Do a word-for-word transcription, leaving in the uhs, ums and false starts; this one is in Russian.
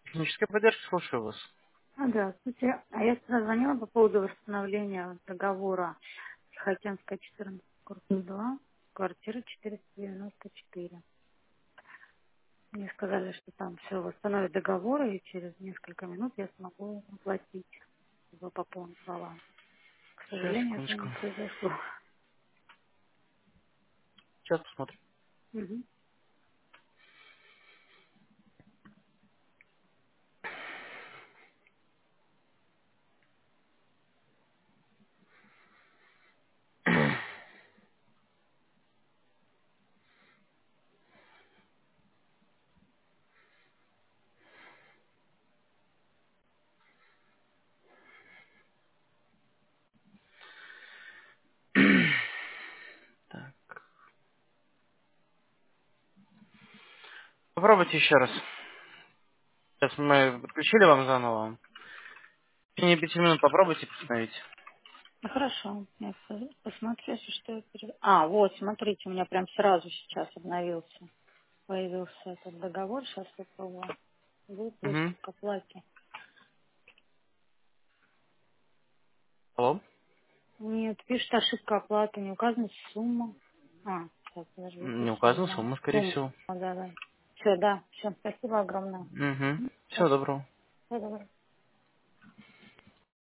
Техническая поддержка, слушаю вас. А, Здравствуйте. А я сюда звонила по поводу восстановления договора Тихоокеанская, четырнадцать, корпус два, квартира четыреста девяносто четыре. Мне сказали, что там все восстановят договор, и через несколько минут я смогу оплатить, чтобы пополнить баланс. К Сейчас, сожалению, этого секундочку. не произошло. Сейчас посмотрим. Мгм. Так. Попробуйте еще раз. Сейчас мы подключили вам заново. В течение пяти минут попробуйте восстановить. Ну, хорошо. Я по- посмотрю, если что я пере- А, вот, смотрите, у меня прям сразу сейчас обновился. Появился этот договор, сейчас попробую. Будет Угу. доступ к оплате. Алло? Нет, пишет ошибка оплаты, не указана сумма. А, сейчас, подождите, Не все, указана да. сумма, скорее Сумма, всего. да, да. Все, да, все, спасибо огромное. Угу. Мгм. Всего доброго. Всё, доброго.